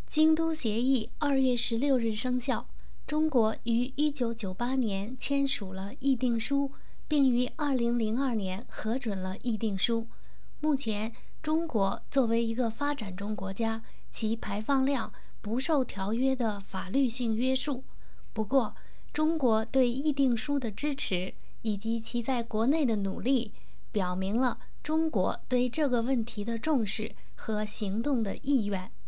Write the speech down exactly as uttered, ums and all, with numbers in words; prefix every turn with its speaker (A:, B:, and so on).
A: 京都协议二月十六日生效，中国于一九九八年签署了议定书，并于二零零二年核准了议定书。目前，中国作为一个发展中国家，其排放量不受条约的法律性约束。不过，中国对议定书的支持以及其在国内的努力，表明了中国对这个问题的重视和行动的意愿。